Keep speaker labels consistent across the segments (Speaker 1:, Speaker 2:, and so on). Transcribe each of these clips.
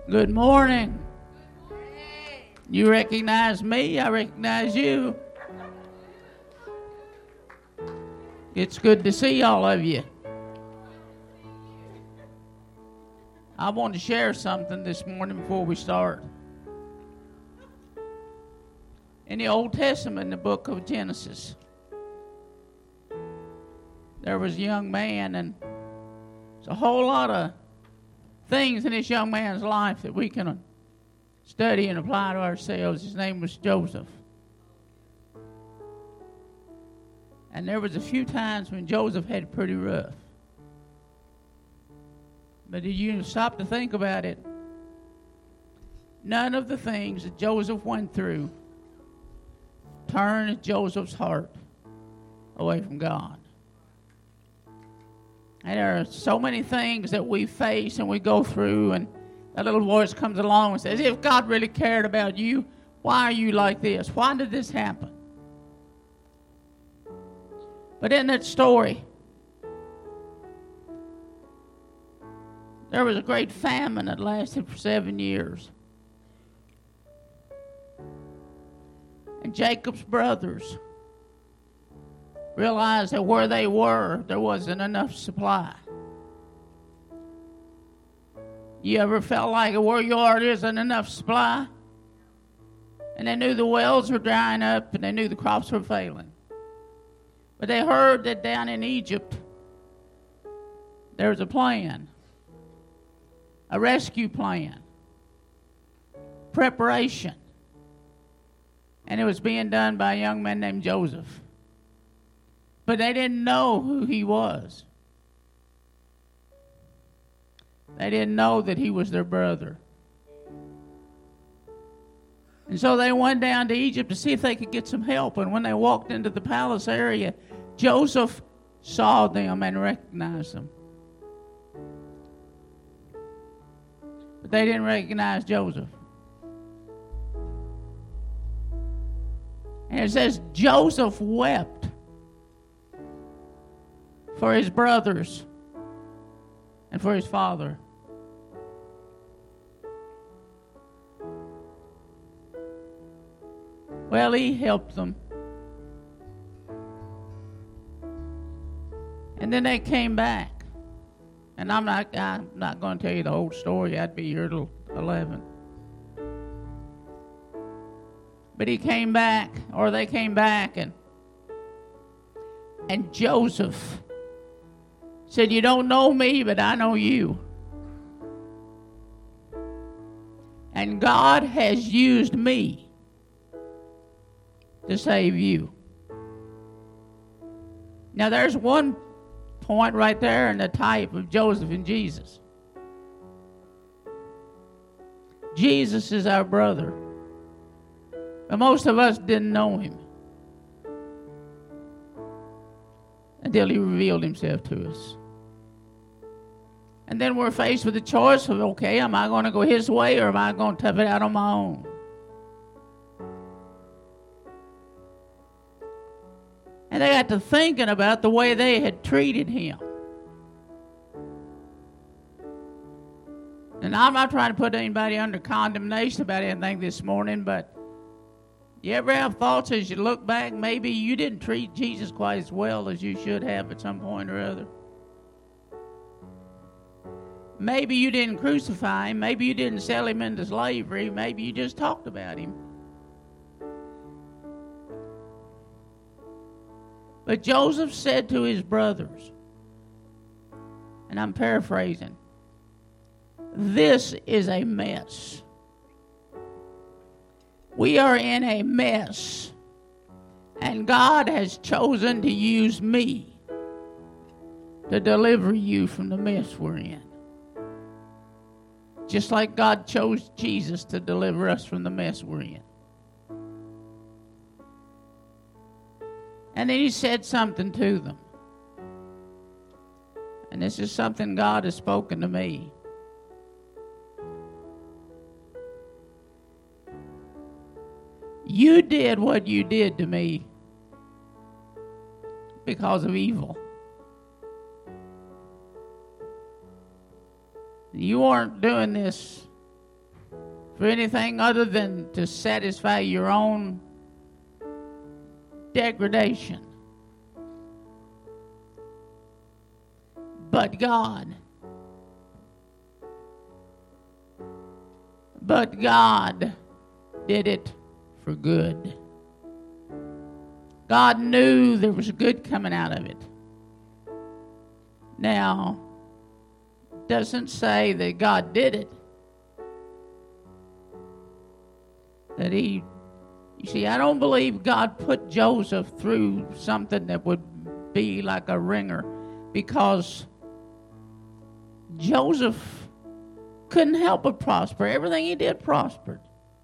Speaker 1: Good morning. You recognize me, I recognize you. It's good to see all of you. I want to share something this morning before we start. In the Old Testament, in the book of Genesis, there was a young man, and there's a whole lot of things in this young man's life that we can study and apply to ourselves. His name was Joseph. And there was a few times when Joseph had it pretty rough. But if you stop to think about it, none of the things that Joseph went through turned Joseph's heart away from God. And there are so many things that we face and we go through, and that little voice comes along and says, if God really cared about you, why are you like this? Why did this happen? But in that story, there was a great famine that lasted for 7 years. And Jacob's brothers realized that where they were, there wasn't enough supply. You ever felt like where you are, there isn't enough supply? And they knew the wells were drying up, and they knew the crops were failing. But they heard that down in Egypt, there was a plan, a rescue plan, preparation. And it was being done by a young man named Joseph. But they didn't know who he was. They didn't know that he was their brother. And so they went down to Egypt to see if they could get some help. And when they walked into the palace area, Joseph saw them and recognized them. But they didn't recognize Joseph. And it says Joseph wept for his brothers and for his father. Well, he helped them. And then they came back. And I'm not going to tell you the whole story. I'd be here till 11. But he came back, or they came back, and Joseph said, you don't know me, but I know you. And God has used me to save you. Now there's one point right there in the type of Joseph and Jesus. Jesus is our brother. But most of us didn't know him until he revealed himself to us. And then we're faced with the choice of, okay, am I going to go his way or am I going to tough it out on my own? And they got to thinking about the way they had treated him. And I'm not trying to put anybody under condemnation about anything this morning, but you ever have thoughts as you look back, maybe you didn't treat Jesus quite as well as you should have at some point or other? Maybe you didn't crucify him. Maybe you didn't sell him into slavery. Maybe you just talked about him. But Joseph said to his brothers, and I'm paraphrasing, this is a mess. We are in a mess, and God has chosen to use me to deliver you from the mess we're in. Just like God chose Jesus to deliver us from the mess we're in. And then he said something to them. And this is something God has spoken to me. You did what you did to me because of evil. You weren't doing this for anything other than to satisfy your own degradation. But God did it for good. God knew there was good coming out of it. Now, doesn't say that God did it. That you see, I don't believe God put Joseph through something that would be like a ringer, because Joseph couldn't help but prosper. Everything he did prospered.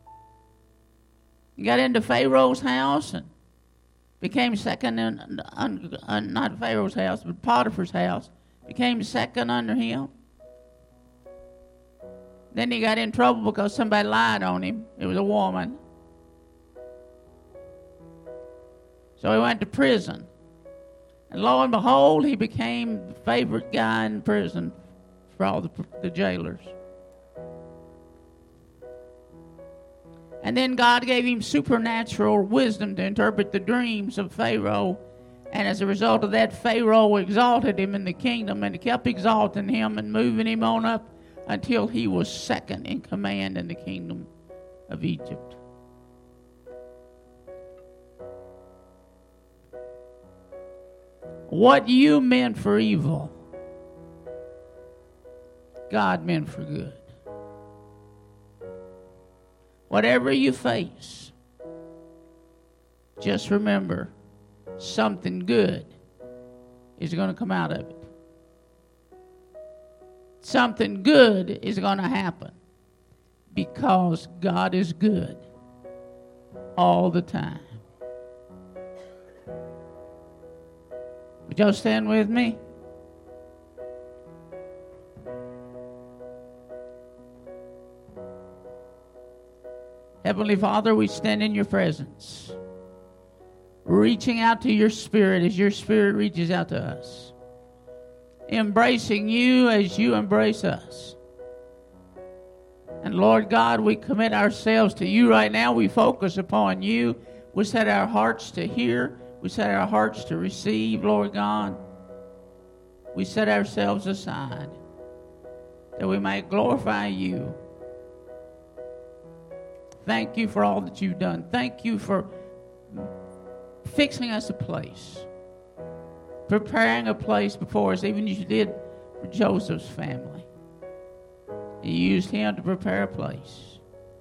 Speaker 1: He got into Pharaoh's house and became second in, not Pharaoh's house, but Potiphar's house. Became second under him. Then he got in trouble because somebody lied on him. It was a woman. So he went to prison. And lo and behold, he became the favorite guy in prison for all the jailers. And then God gave him supernatural wisdom to interpret the dreams of Pharaoh. And as a result of that, Pharaoh exalted him in the kingdom, and he kept exalting him and moving him on up until he was second in command in the kingdom of Egypt. What you meant for evil, God meant for good. Whatever you face, just remember, something good is going to come out of it. Something good is going to happen because God is good all the time. Would y'all stand with me? Heavenly Father, we stand in your presence, reaching out to your Spirit as your Spirit reaches out to us, embracing you as you embrace us. And Lord God, we commit ourselves to you right now. We focus upon you. We set our hearts to hear. We set our hearts to receive, Lord God. We set ourselves aside that we might glorify you. Thank you for all that you've done. Thank you for fixing us a place, preparing a place before us, even as you did for Joseph's family. You used him to prepare a place.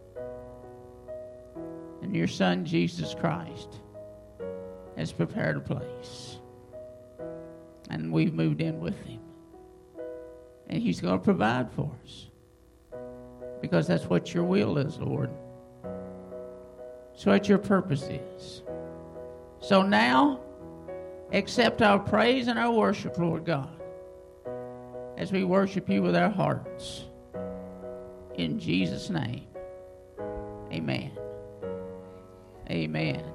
Speaker 1: And your son, Jesus Christ, has prepared a place. And we've moved in with him. And he's going to provide for us, because that's what your will is, Lord. It's what your purpose is. So now, accept our praise and our worship, Lord God, as we worship you with our hearts. In Jesus' name, amen. Amen.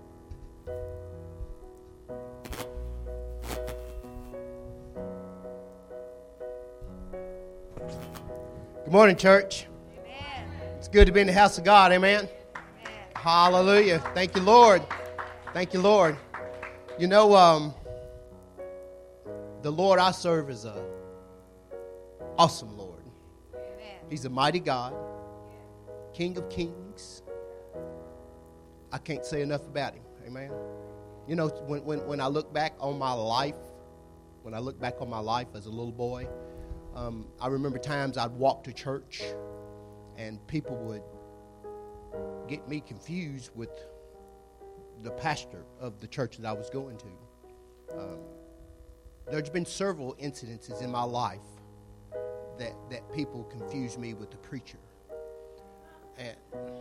Speaker 2: Good morning, church. Amen. It's good to be in the house of God. Amen. Hallelujah. Thank you, Lord. Thank you, Lord. You know, the Lord I serve is a awesome Lord. Amen. He's a mighty God, King of kings. I can't say enough about him. Amen. You know, when I look back on my life, as a little boy, I remember times I'd walk to church and people would get me confused with the pastor of the church that I was going to. There's been several incidences in my life that people confuse me with the preacher. And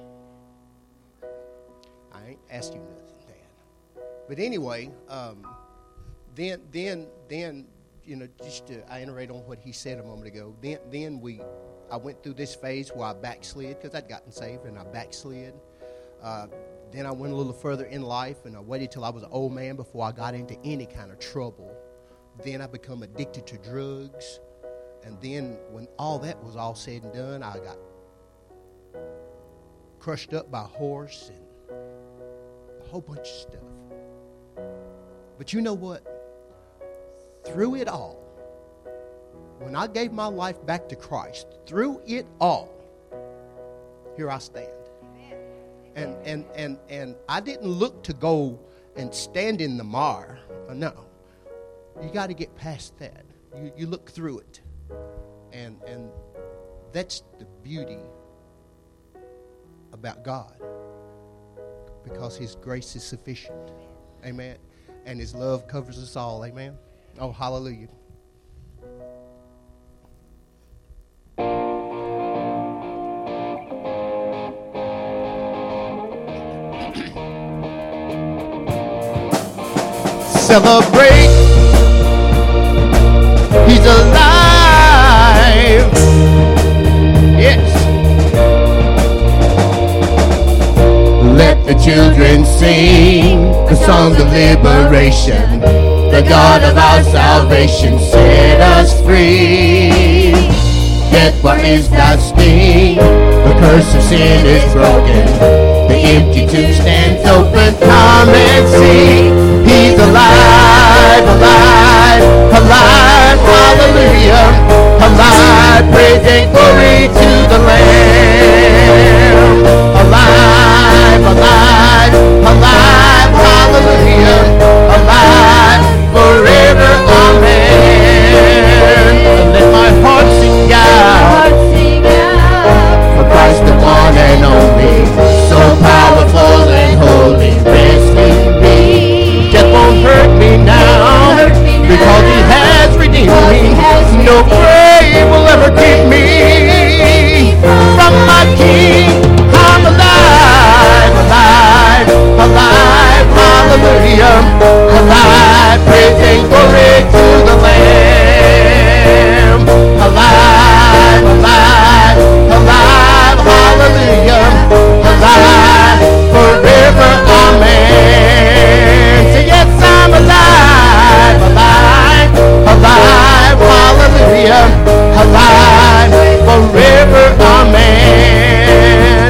Speaker 2: I ain't asked you nothing, Dad. But anyway, then you know, just to iterate on what he said a moment ago, I went through this phase where I backslid, because I'd gotten saved and I backslid. Then I went a little further in life, and I waited till I was an old man before I got into any kind of trouble. Then I become addicted to drugs. And then when all that was all said and done, I got crushed up by a horse and a whole bunch of stuff. But you know what? Through it all, when I gave my life back to Christ, through it all, here I stand. And I didn't look to go and stand in the mire. No. You got to get past that. You look through it. And that's the beauty about God. Because His grace is sufficient. Amen. And His love covers us all. Amen. Oh, hallelujah. Celebrate. He's alive. Yes. Let the children sing the song of liberation. The God of our salvation set us free. Death, what is thy sting? The curse of sin is broken. The empty tomb stands open. Come and see. He's alive, alive, alive. Hallelujah. Alive, praise and glory to the Lamb. Alive, alive, alive. Hallelujah. Alive, forever. Amen. Let my heart sing out. For Christ the one and only, so powerful and holy, rest in me. Death won't hurt me now, because He has redeemed me. No grave will ever keep me from my King. I'm alive, alive, alive, hallelujah. Alive, praise and glory to the Lamb. Alive, alive, alive, hallelujah. Alive, forever, amen. Say yes, I'm alive, alive, alive, hallelujah. Alive, forever, amen.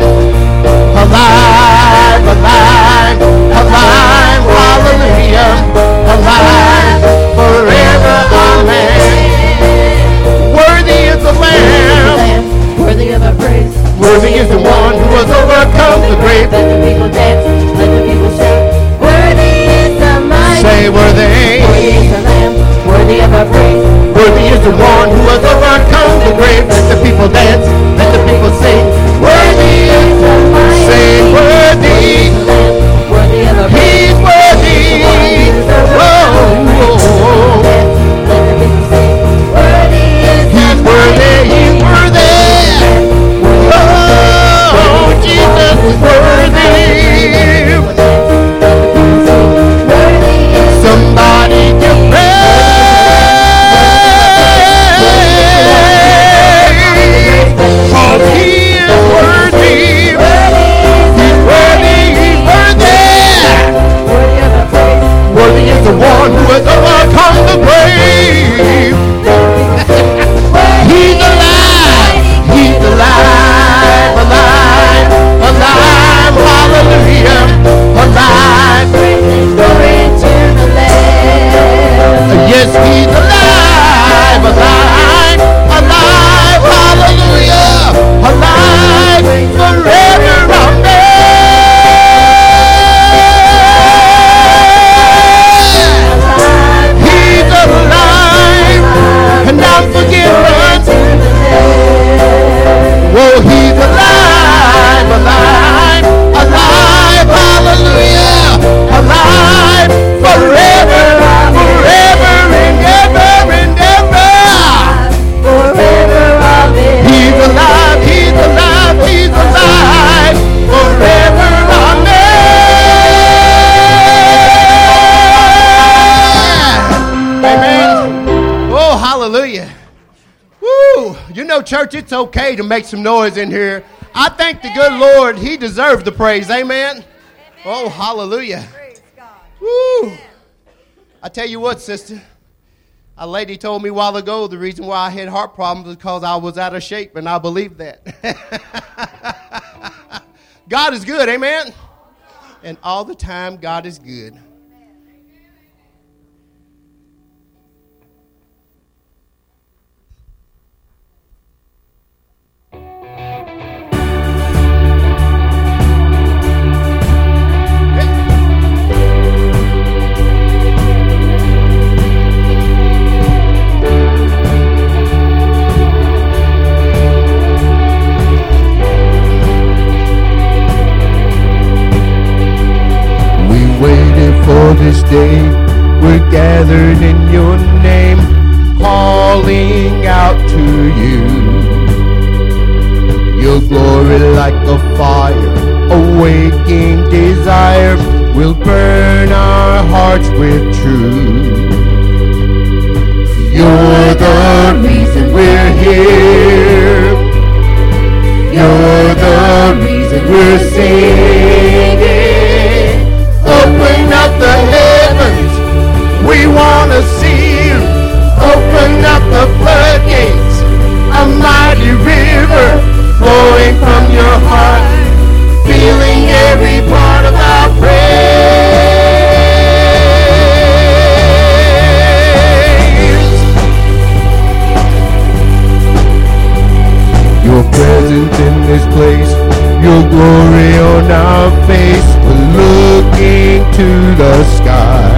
Speaker 2: Alive, alive, alive, hallelujah. Alive, forever, amen. Worthy is the Lamb.
Speaker 3: Worthy of our praise.
Speaker 2: Worthy is the one who has overcome the grave.
Speaker 3: Let the people dance, let the people sing. Worthy is the mighty.
Speaker 2: Say worthy.
Speaker 3: Worthy is the Lamb, worthy of our praise.
Speaker 2: Worthy is the one who has overcome the grave. Let the people dance, let the people sing. Worthy is the mighty. Say worthy.
Speaker 3: Worthy of our praise.
Speaker 2: He's worthy. Oh,
Speaker 3: Let the people sing. Worthy is the
Speaker 2: He's worthy. He's worthy. Oh, Jesus is worthy. Somebody give praise. Oh, He is worthy. He's worthy. He's worthy. Worthy is the one who has overcome the grave. He's alive. He's alive. Alive. Alive. Hallelujah. Alive. Yes, He's alive. Alive. Alive. Hallelujah. Alive. Forever. Amen. He's alive. And I'm forgiven. Oh, He's alive, alive, alive, hallelujah, alive, forever, forever and ever and ever. He's alive, He's alive, He's alive, forever, amen. Amen. Oh, hallelujah. Woo! You know, church, it's okay to make some noise in here. I thank the good Lord. He deserves the praise. Amen? Oh, hallelujah. Woo! I tell you what, sister. A lady told me a while ago the reason why I had heart problems was because I was out of shape, and I believe that. God is good, amen? And all the time, God is good.
Speaker 4: For this day, we're gathered in your name, calling out to you. Your glory like a fire, awakening desire, will burn our hearts with truth. You're the reason we're here. You're the reason we're singing. Open up the heavens, we want to see you. Open up the floodgates, a mighty river flowing from your heart, feeling every part of our praise. Your presence in this place, your glory on our face, we're looking to the sky.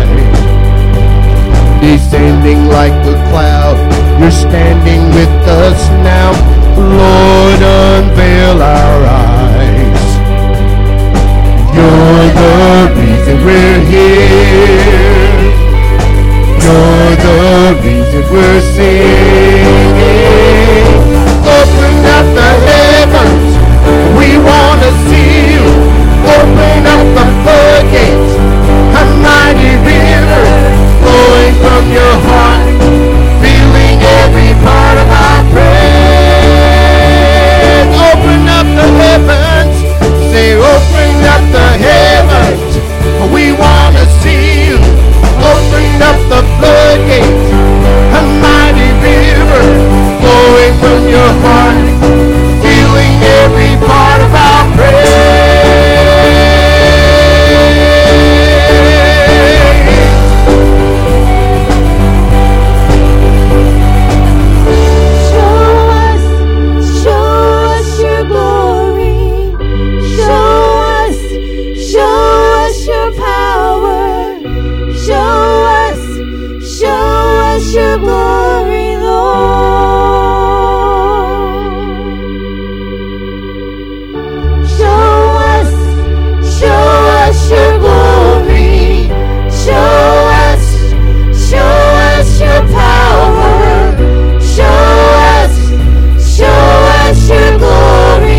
Speaker 4: Descending like a cloud, you're standing with us now. Lord, unveil our eyes. You're the reason we're here. You're the reason we're singing. Open up the heavens, we want to see you. Open up the floodgates, a mighty river flowing from your heart, feeling every part of our praise. Open up the heavens, say open up the heavens, we want to see you. Open up the floodgates, a mighty river flowing from your heart, feeling every part of our praise.
Speaker 3: Your glory, Lord. Show us your glory. Show us your power. Show us your glory,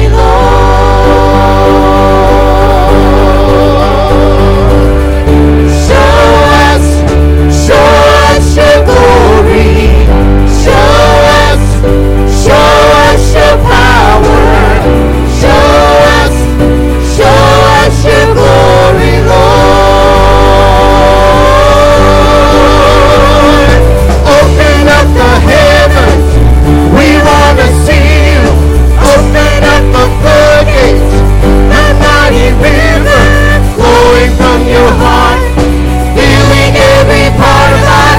Speaker 3: Lord. Show us your glory. Show us your power. Show us your glory, Lord. Open up the heavens, we want to see you. Open up the floodgates, the mighty river flowing from your heart, feeling every part of our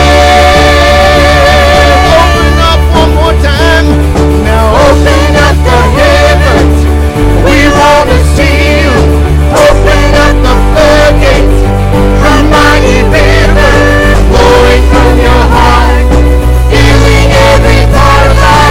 Speaker 3: praise. Open up one more time. Now open up the heavens, we want to see you. Open up the floodgates, a mighty river flowing from your heart, feeling every part of our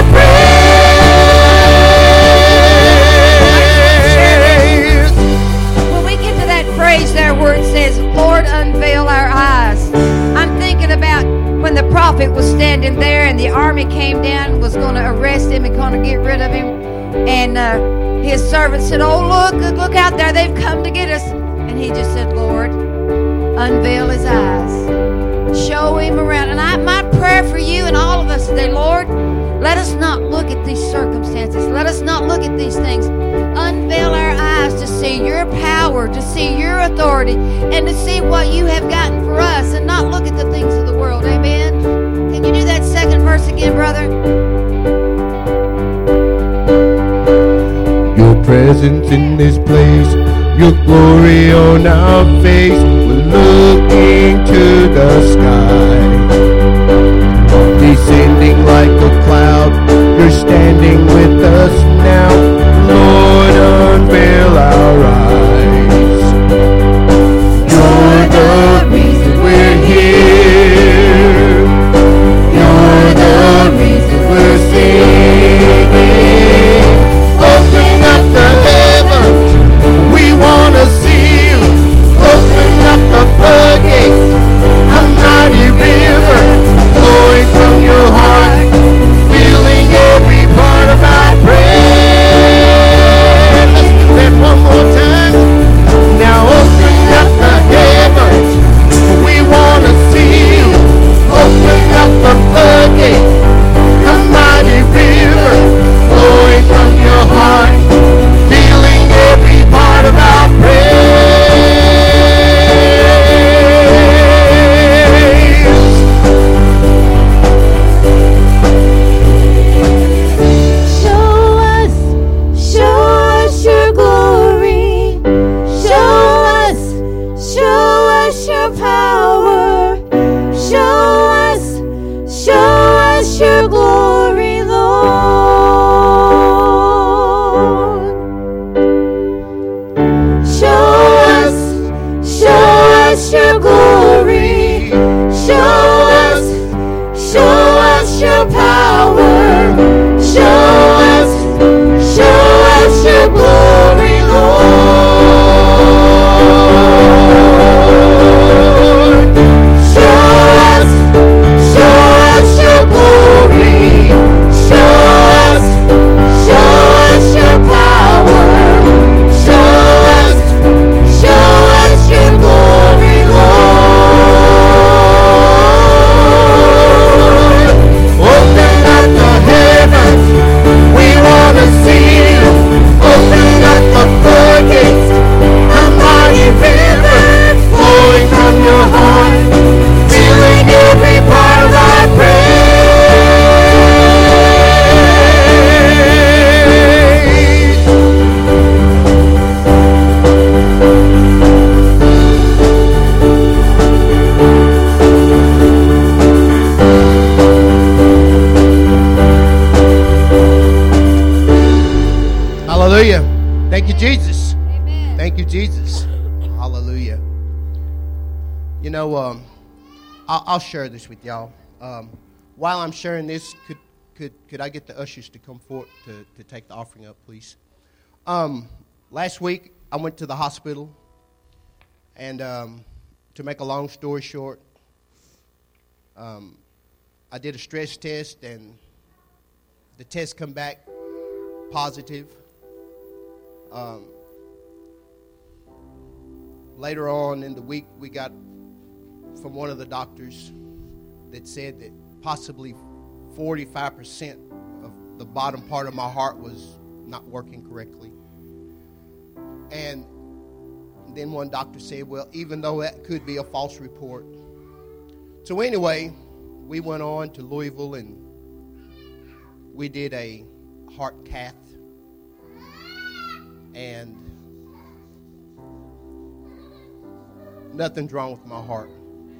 Speaker 3: praise.
Speaker 5: When we get to that phrase there where it says, Lord, unveil our eyes, I'm thinking about when the prophet was standing there and the army came down, was going to arrest him and going to get rid of him. And his servant said, oh, look out there, they've come to get us. And he just said, Lord, unveil his eyes. Show him around. And my prayer for you and all of us today, Lord, let us not look at these circumstances. Let us not look at these things. Unveil our eyes to see your power, to see your authority, and to see what you have gotten for us, and not look at the things of the world. Amen. Can you do that second verse again, brother?
Speaker 4: Your
Speaker 3: presence in this place, your glory on our face. We're looking to the sky, descending like a cloud. You're standing with us now, Lord, unveil our eyes. You're the reason we're here. You're the reason we're singing. Open up the heavens, we want to see you. Open up the floodgates, a mighty river flowing from your heart, filling every part of our prayer. Let's do that one more time. Now open up the heavens, we want to see you. Open up the floodgates, a mighty river flowing from your heart, filling every part of our praise.
Speaker 6: Show us your glory. Show us your power. Show us your glory, Lord. Show us your glory. Show us your power. Show us your glory, Lord. Show us your glory. Show us your power. Show us your glory, Lord.
Speaker 3: Open up the heavens, we want to see you. Open up the floodgates, a mighty river flowing from your heart, filling every part of our praise. Hallelujah. Thank you, Jesus.
Speaker 5: Amen.
Speaker 3: Thank you, Jesus. Hallelujah. You know, I'll share this with y'all. While I'm sharing this, could I get the ushers to come forward to take the offering up, please? Last week, I went to the hospital, and to make a long story short, I did a stress test, and the test come back positive. Later on in the week, we got from one of the doctors that said that possibly 45% of the bottom part of my heart was not working correctly. And then one doctor said, well, even though that could be a false report. So anyway, we went on to Louisville and we did a heart cath. And nothing's wrong with my heart.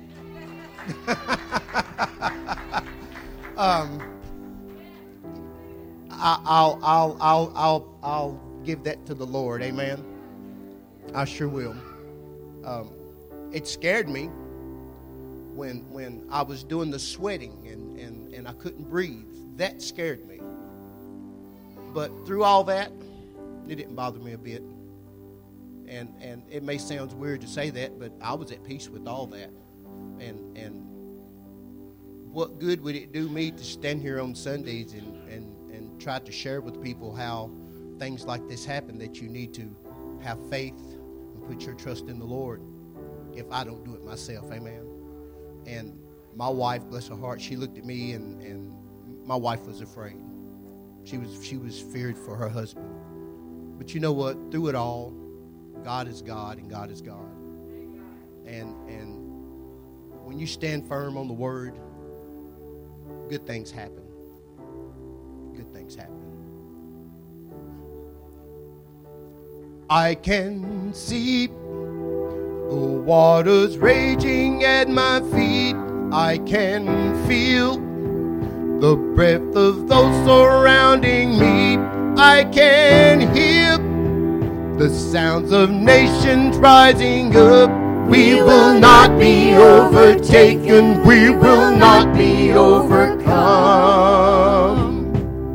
Speaker 3: I'll give that to the Lord. Amen. I sure will. It scared me when I was doing the sweating and I couldn't breathe. That scared me. But through all that, it didn't bother me a bit. And it may sound weird to say that, but I was at peace with all that. And what good would it do me to stand here on Sundays and try to share with people how things like this happen, that you need to have faith and put your trust in the Lord, if I don't do it myself. Amen. And my wife, bless her heart, she looked at me and my wife was afraid. She was feared for her husband. But you know what? Through it all, God is God and God is God. And when you stand firm on the Word, good things happen. Good things happen.
Speaker 2: I can see the waters raging at my feet. I can feel the breath of those surrounding me. I can hear the sounds of nations rising up. We will not be overtaken. We will not be overcome.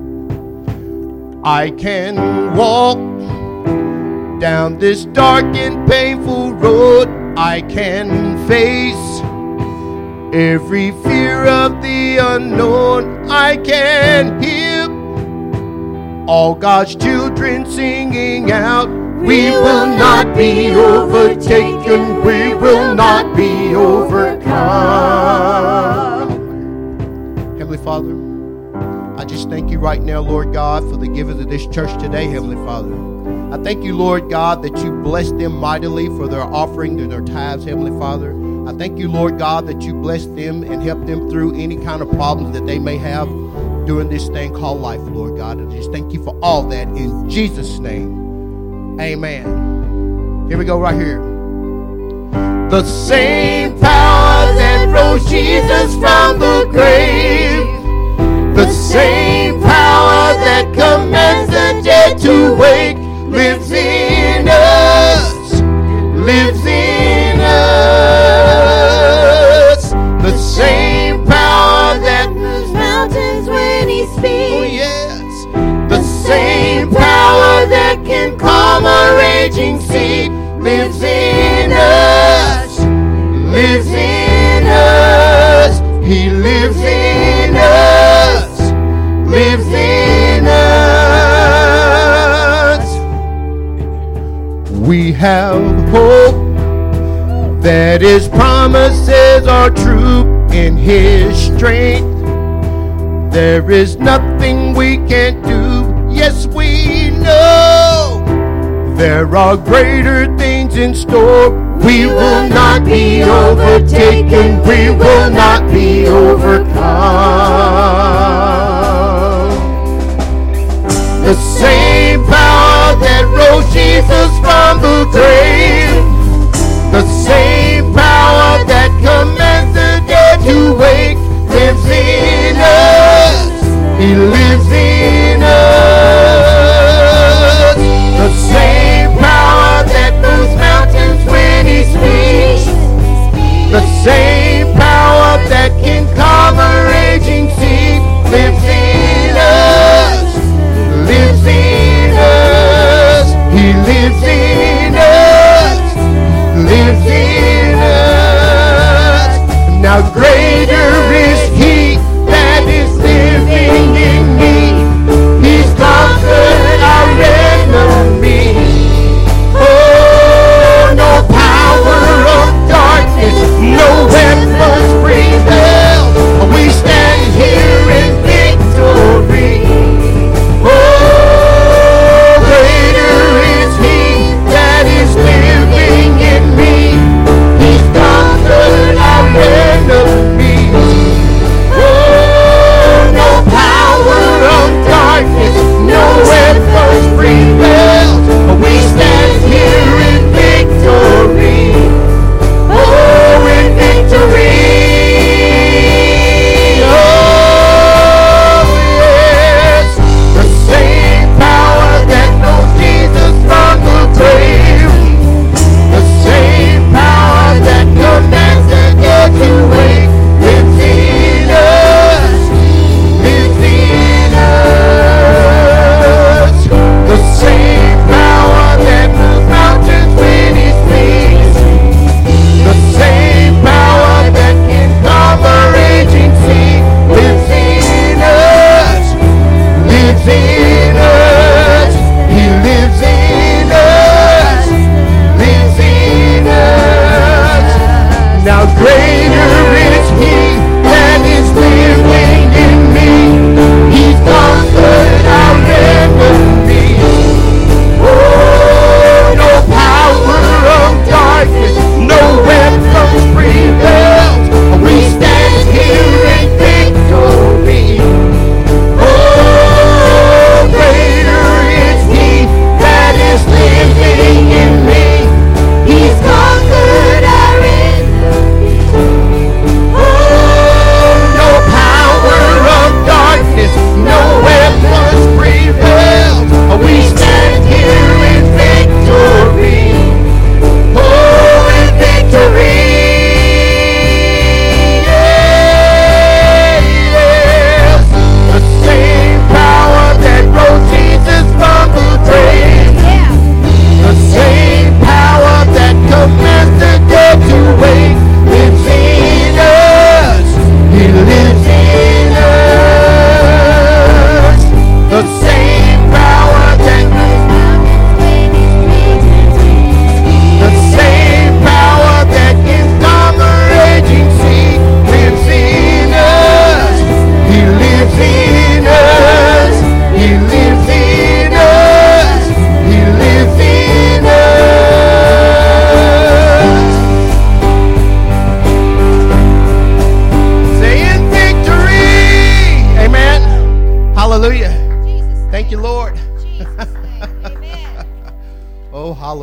Speaker 2: I can walk down this dark and painful road. I can face every fear of the unknown. I can hear all God's children singing out. We will not be overtaken. We will not be overcome. Heavenly Father, I just thank you right now, Lord God, for the givers of this church today, Heavenly Father. I thank you, Lord God, that you bless them mightily for their offering and their tithes, Heavenly Father. I thank you, Lord God, that you bless them and help them through any kind of problems that they may have during this thing called life, Lord God. I just thank you for all that in Jesus' name. Amen. Here we go right here. The same power that rose Jesus from the grave, the same power that commands the dead to wake, lives in us, lives in us. The same power that moves mountains when he speaks. Oh yes. The same power that can calm a raging sea lives in us, lives in us. He lives in us, lives in us. We have hope that his promises are true. In his strength there is nothing we can't do. Yes, we know there are greater things in store. We will not be overtaken. We will not be overcome. The same power that rose Jesus from the grave, the same power that commands the dead to wake, lives in us. He lives in us. The same power that moves mountains when he speaks, the same power that can calm a raging sea, lives in us, lives in us. He lives in us.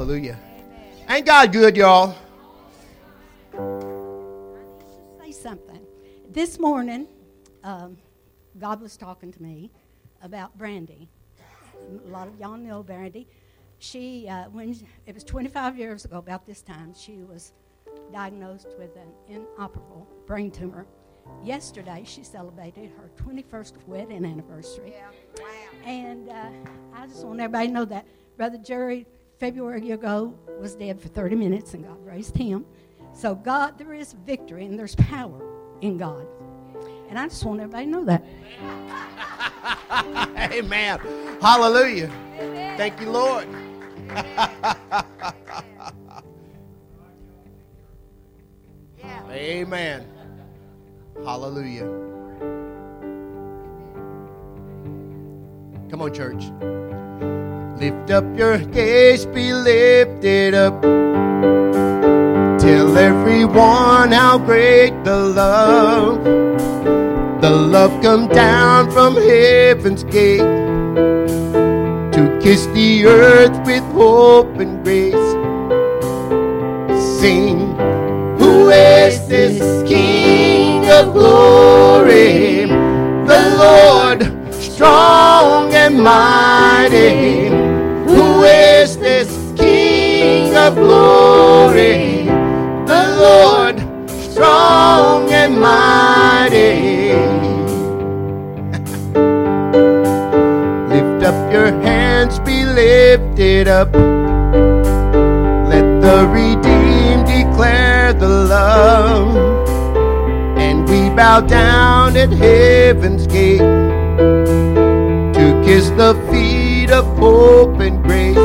Speaker 2: Hallelujah. Ain't God good, y'all?
Speaker 7: Say something. This morning, God was talking to me about Brandy. A lot of y'all know Brandy. She, when it was 25 years ago, about this time, she was diagnosed with an inoperable brain tumor. Yesterday, she celebrated her 21st wedding anniversary.
Speaker 5: Yeah. Wow.
Speaker 7: And I just want everybody to know that Brother Jerry, February ago, was dead for 30 minutes, and God raised him. So God, there is victory, and there's power in God. And I just want everybody to know that.
Speaker 2: Amen. Hallelujah. Thank you, Lord. Amen. Hallelujah. Come on, church. Lift up your gaze, be lifted up. Tell everyone how great the love. The love come down from heaven's gate to kiss the earth with hope and grace. Sing, who is this King of glory? The Lord, strong and mighty. Who is this King of glory? The Lord, strong and mighty. Lift up your hands, be lifted up. Let the redeemed declare the love. And we bow down at heaven's gate to kiss the feet of hope and grace.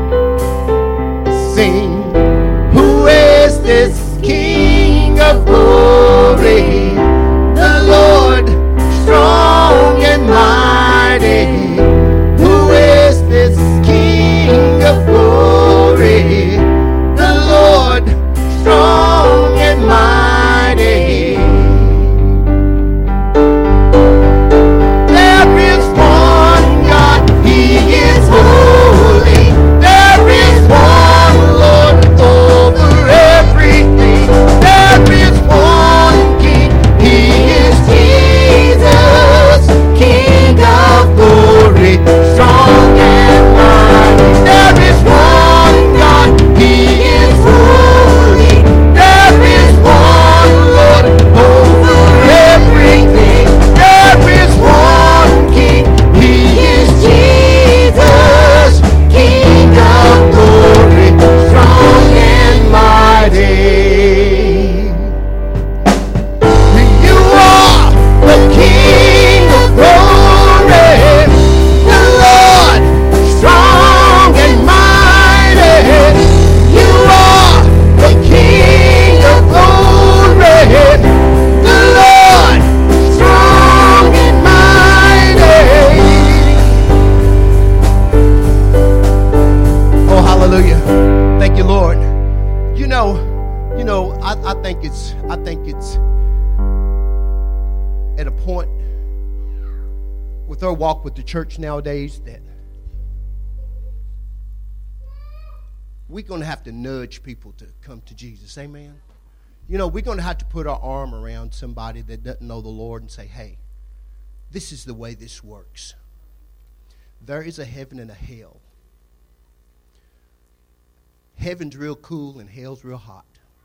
Speaker 2: Sing, who is this King of glory? The Lord, strong and mighty. Who is this King of glory? The Lord, strong and mighty. There is one God, He is holy. There is one Lord over everything. There is one King, He is Jesus, King of glory, strong and mighty. There is one God, He is holy. There is one Lord over everything. There is one King, He is Jesus, King of glory, strong and mighty. You are the King of glory, the Lord, strong and mighty. You are the King of glory, the Lord, strong and mighty. Oh, hallelujah. Thank you, Lord. I think it's at a point with our walk with the church nowadays that we're going to have to nudge people to come to Jesus. Amen. We're going to have to put our arm around somebody that doesn't know the Lord and say, hey, this is the way this works. There is a heaven and a hell. Heaven's real cool and hell's real hot.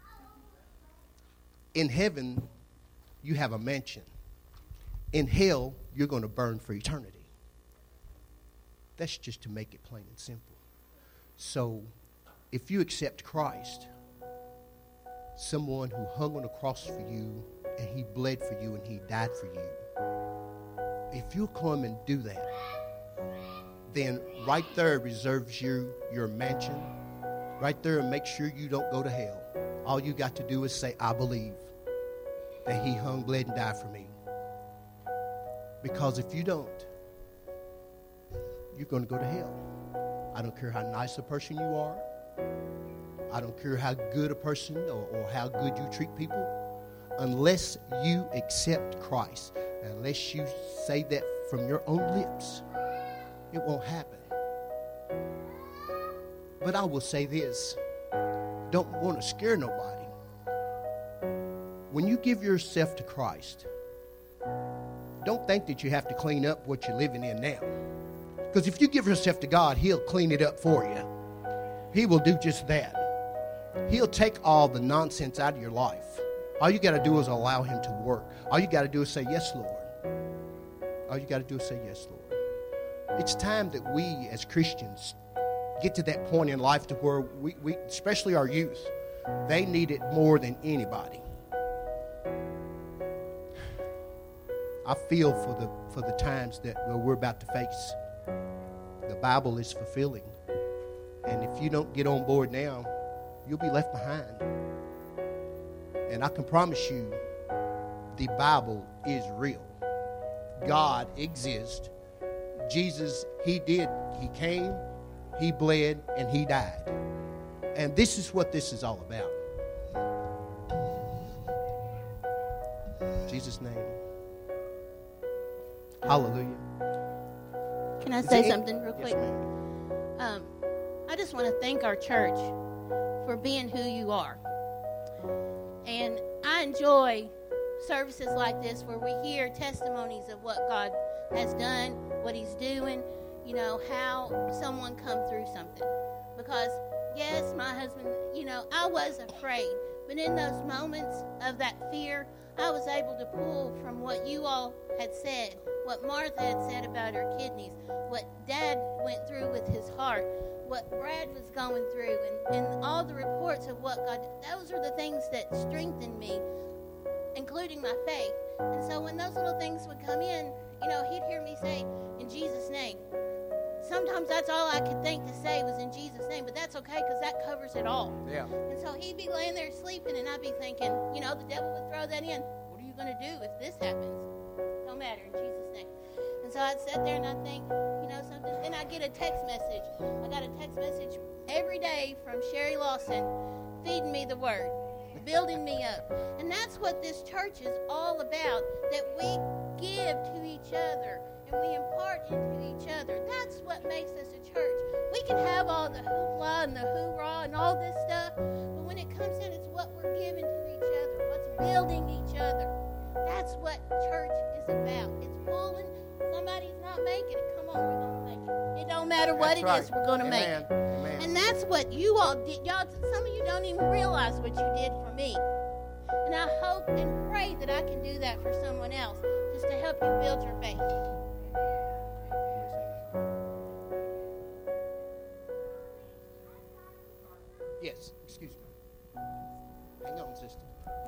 Speaker 2: In heaven, you have a mansion. In hell, you're going to burn for eternity. That's just to make it plain and simple. So, if you accept Christ, someone who hung on a cross for you, and He bled for you, and He died for you, if you'll come and do that, then right there reserves you your mansion. Right there, and make sure you don't go to hell. All you got to do is say, I believe that He hung, bled, and died for me. Because if you don't, you're going to go to hell. I don't care how nice a person you are. I don't care how good a person or how good you treat people. Unless you accept Christ, unless you say that from your own lips, it won't happen. But I will say this. Don't want to scare nobody. When you give yourself to Christ, don't think that you have to clean up what you're living in now. Because if you give yourself to God, He'll clean it up for you. He will do just that. He'll take all the nonsense out of your life. All you got to do is allow Him to work. All you got to do is say, yes, Lord. All you got to do is say, yes, Lord. It's time that we as Christians get to that point in life to where we especially our youth, they need it more than anybody. I feel for the times that we're about to face. The Bible is fulfilling. And if you don't get on board now, you'll be left behind. And I can promise you, the Bible is real. God exists. Jesus, He came, He bled, and He died. And this is what this is all about. In Jesus' name. Hallelujah.
Speaker 8: Can I say something real quick?
Speaker 2: Yes,
Speaker 8: I just want to thank our church for being who you are. And I enjoy services like this where we hear testimonies of what God has done, what He's doing, how someone come through something. Because, yes, my husband, I was afraid. But in those moments of that fear, I was able to pull from what you all had said, what Martha had said about her kidneys, what Dad went through with his heart, what Brad was going through, and all the reports of what God did. Those are the things that strengthened me, including my faith. And so when those little things would come in, he'd hear me say, in Jesus' name. Sometimes that's all I could think to say was in Jesus' name, but that's okay because that covers it all.
Speaker 2: Yeah.
Speaker 8: And so he'd be laying there sleeping, and I'd be thinking, the devil would throw that in. What are you going to do if this happens? No matter, in Jesus' name. And so I'd sit there and I'd think, something. Then I'd get a text message. I got a text message every day from Sherry Lawson feeding me the word, building me up. And that's what this church is all about, that we give to each other and we impart into each other. That's what makes us a church. We can have all the hoopla and the hoorah and all this stuff, but when it comes in, it's what we're giving to each other, what's building each other. That's what church is about. It's pulling. Somebody's not making it. Come on, we're going to make it. It don't matter what it is, we're going to make it.
Speaker 2: Amen.
Speaker 8: And that's what you all did. Y'all, some of you don't even realize what you did for me. And I hope and pray that I can do that for someone else, just to help you build your faith.
Speaker 2: Yes, excuse me. Hang on, sister.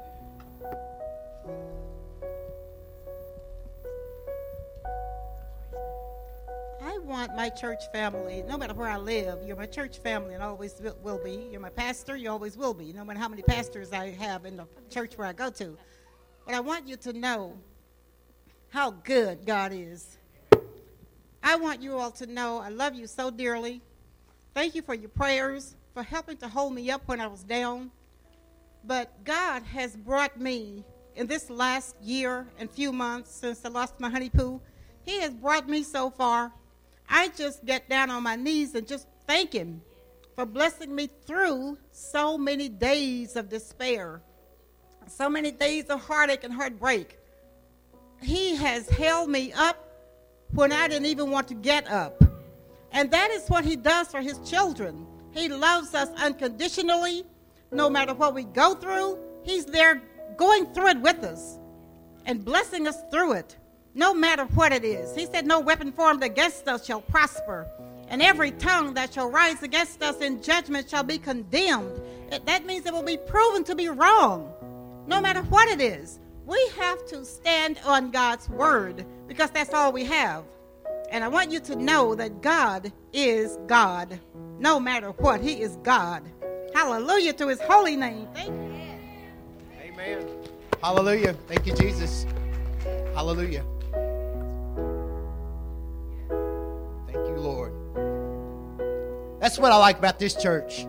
Speaker 9: I want my church family, no matter where I live, you're my church family and always will be. You're my pastor, you always will be, no matter how many pastors I have in the church where I go to. But I want you to know how good God is. I want you all to know I love you so dearly. Thank you for your prayers, for helping to hold me up when I was down. But God has brought me in this last year and few months since I lost my honey poo. He has brought me so far. I just get down on my knees and just thank Him for blessing me through so many days of despair, so many days of heartache and heartbreak. He has held me up when I didn't even want to get up. And that is what He does for His children. He loves us unconditionally. No matter what we go through, He's there going through it with us and blessing us through it. No matter what it is. He said, no weapon formed against us shall prosper, and every tongue that shall rise against us in judgment shall be condemned. That means it will be proven to be wrong, no matter what it is. We have to stand on God's word because that's all we have. And I want you to know that God is God. No matter what, He is God. Hallelujah to His holy name. Thank you.
Speaker 2: Amen. Hallelujah. Thank you, Jesus. Hallelujah. Lord. That's what I like about this church.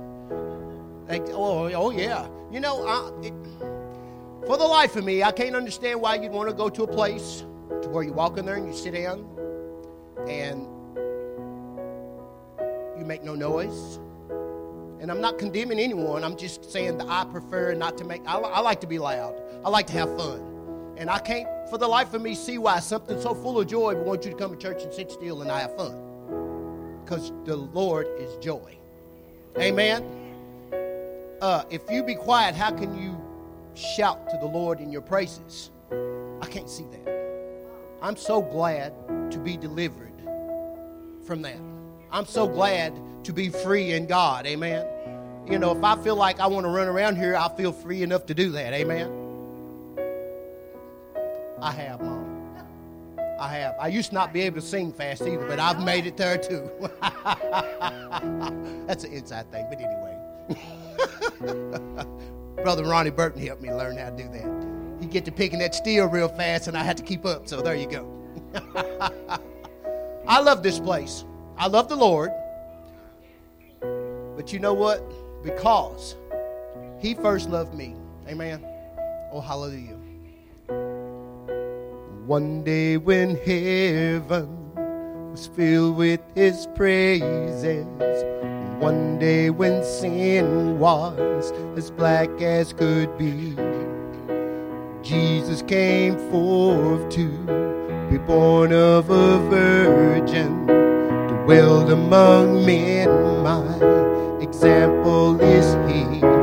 Speaker 2: Oh yeah. For the life of me, I can't understand why you'd want to go to a place to where you walk in there and you sit down and you make no noise. And I'm not condemning anyone. I'm just saying that I prefer not to make, I like to be loud. I like to have fun. And I can't, for the life of me, see why something so full of joy would want you to come to church and sit still and I have fun. Because the Lord is joy. Amen? If you be quiet, how can you shout to the Lord in your praises? I can't see that. I'm so glad to be delivered from that. I'm so glad to be free in God. Amen. You know, if I feel like I want to run around here, I feel free enough to do that. Amen. I have, Mom. I have. I used to not be able to sing fast either, but I've made it there too. That's an inside thing, but anyway. Brother Ronnie Burton helped me learn how to do that. He'd get to picking that steel real fast, and I had to keep up, so there you go. I love this place. I love the Lord. But you know what? Because He first loved me. Amen. Oh, hallelujah. One day when heaven was filled with His praises, one day when sin was as black as could be, Jesus came forth to be born of a virgin, dwelled among men. My example is He.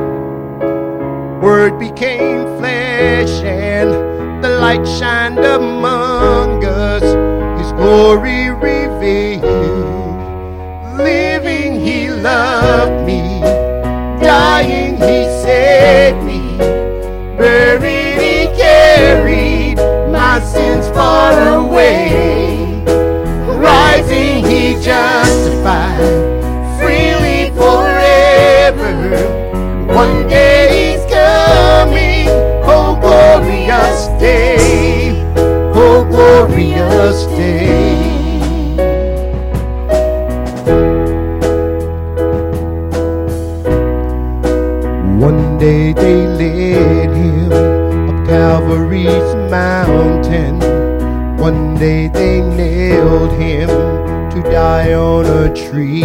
Speaker 2: Word became flesh and the light shined among us. His glory revealed. Living He loved me, dying He saved me, buried He carried my sins far away, rising He justified, freely forever. One day He's coming, oh glorious day, oh glorious day. One day they led Him up Calvary's mountain. One day they nailed Him to die on a tree.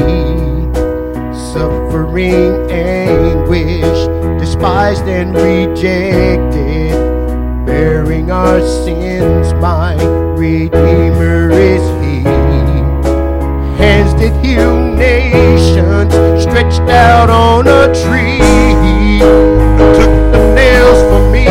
Speaker 2: Suffering anguish, despised and rejected, bearing our sins, my Redeemer is He. Hands that heal nations, stretched out on a tree, took the nails for me.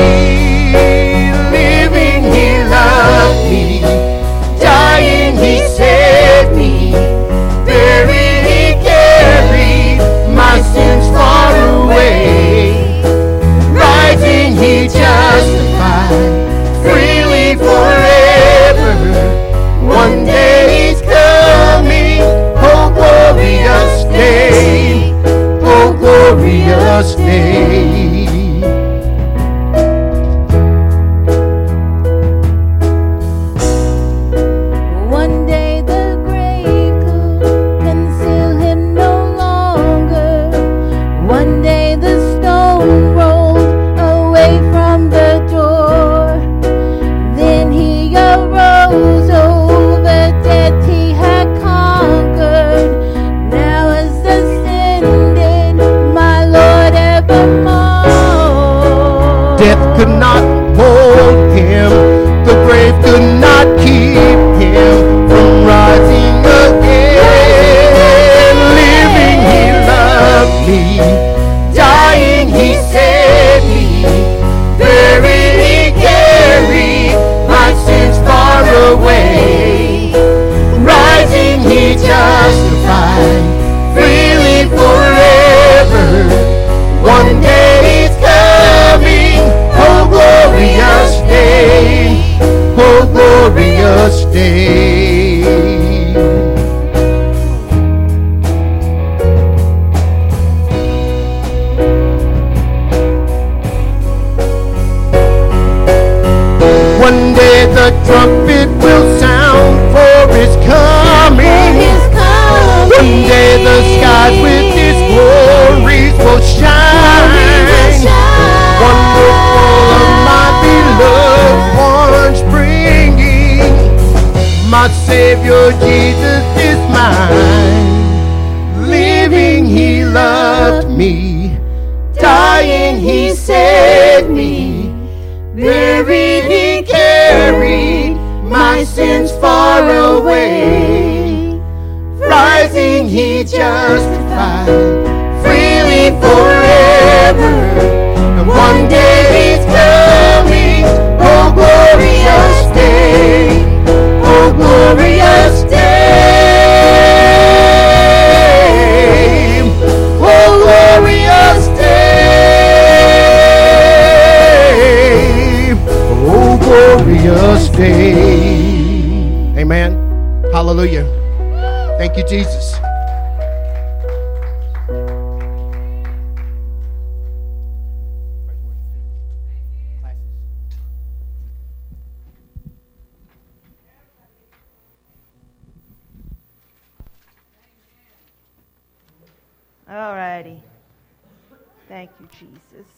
Speaker 2: Living He loved me, dying He saved me, buried He carried my sins far away, rising He justified, freely forever. One day He's coming, oh glorious day, oh glorious day.
Speaker 6: One day the grave could conceal Him no longer. One day the stone rolled away from the door. Then He arose, oh the death He had conquered, now is ascended, my Lord evermore.
Speaker 2: Death could not hold Him, the grave could not keep Him from rising again. Living He loved me, dying He saved me, buried He carried my sins far away, rising He justified, freely forever. One day He's coming, oh glorious day, oh glorious day. One day the trumpet will sound for His coming. One day the skies with His glories will shine. Wonderful of my beloved ones bringing. My Savior Jesus is mine. Living He loved me.
Speaker 3: mountains far away. Rising, he justified freely forever. And one day he's coming, oh glorious day, oh glorious day, oh glorious day, oh glorious day.
Speaker 2: Amen. Hallelujah. Thank you, Jesus.
Speaker 10: All righty. Thank you, Jesus.